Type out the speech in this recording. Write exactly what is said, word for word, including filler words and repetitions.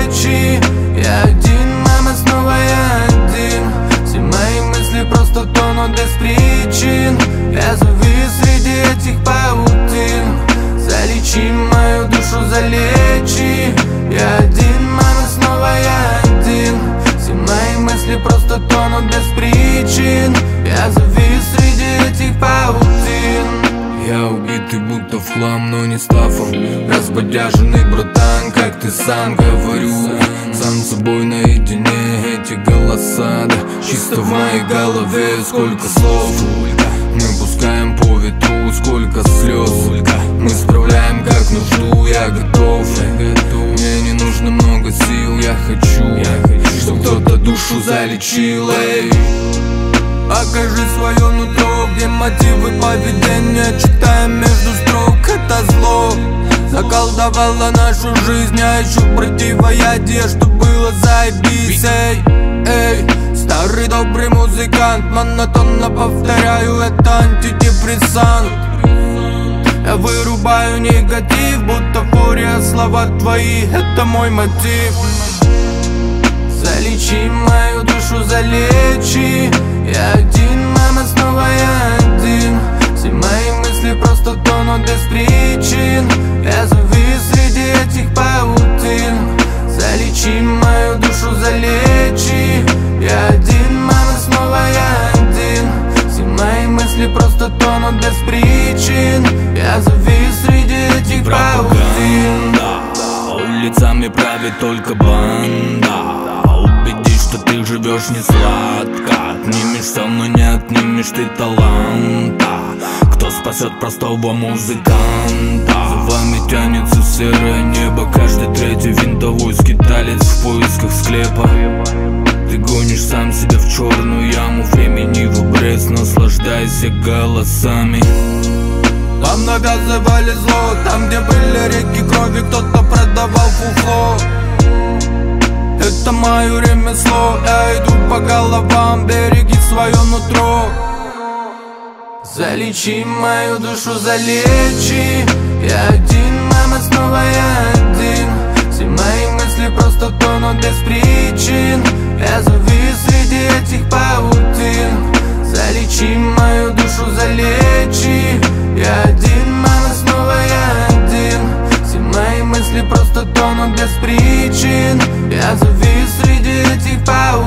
плечи. Я один, мама, снова я один. Все мои мысли просто тонут без причин. Я завис среди этих паутин. Залечи мою душу, залечи. Я один, мама, снова я один. Все мои мысли просто тонут без причин. Я завис среди этих паутин. Я убитый будто в хлам, но не стафом. Разбодяженный братан, как ты сам говорю. Сам с собой наедине, эти голоса, да, чисто в моей голове. Сколько слов мы пускаем по ветру, сколько слез мы справляем как нужду. Я готов, мне не нужно много сил. Я хочу, чтоб кто-то душу залечил. Эй, покажи свое нутро, где мотивы поведения. Читаем между строк, это зло заколдовало нашу жизнь, а еще противоядие, что было заебись. Эй, эй, старый добрый музыкант, монотонно повторяю, это антидепрессант. Я вырубаю негатив, будто фурия, слова твои, это мой мотив. Залечи мою душу, залечи. Я один, мама, снова я один. Все мои мысли просто тонут без причин. Я завис среди этих паутин. Залечи мою душу, залечи. Я один, мама, снова я один. Все мои мысли просто тонут без причин. Я завис среди этих паутин. Улицами правит только банда. Убедись, что ты живешь не сладко. Отнимешь со мной, не отнимешь ты таланта. Кто спасет простого музыканта? За вами тянется серое небо. Каждый третий винтовой скиталец в поисках склепа. Ты гонишь сам себя в черную яму времени в обрез. Наслаждайся голосами. Вам навязывали зло, там где были реки крови, кто-то продавал фуфло. Это мое ремесло, я иду по головам, береги свое нутро. Залечи мою душу, залечи. Я один, мама, снова я один. Все мои мысли просто тонут без причин. Я завис среди этих паутин. Залечи мою душу, залечи. Я один, мама, снова я один. Все мои мысли просто тонут без причин. Я завис среди этих паутин.